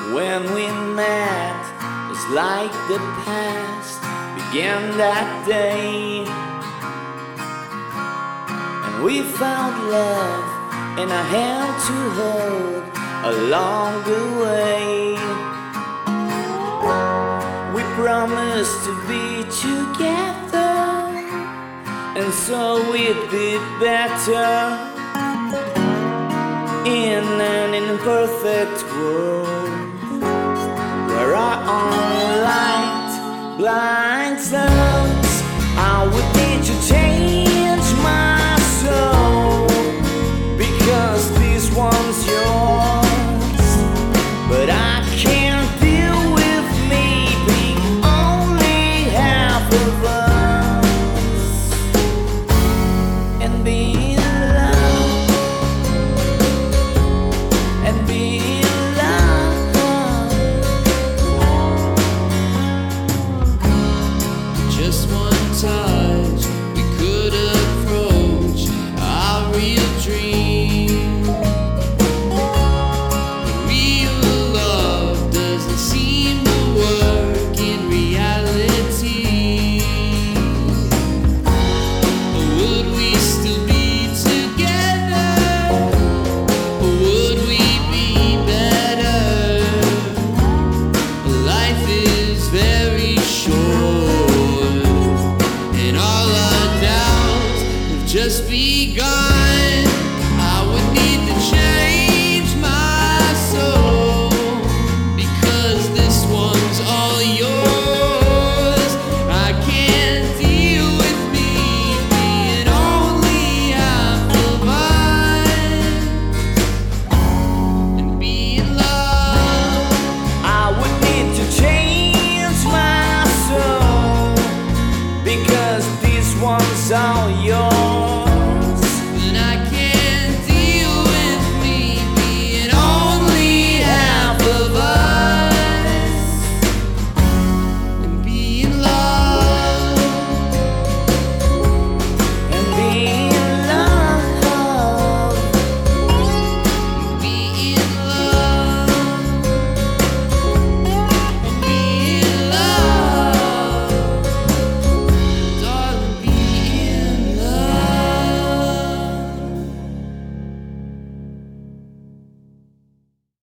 When we met, it's like the past began that day, and we found love and a hand to hold along the way. We promised to be together, and so we'd be better in an imperfect world where our own light blinds us.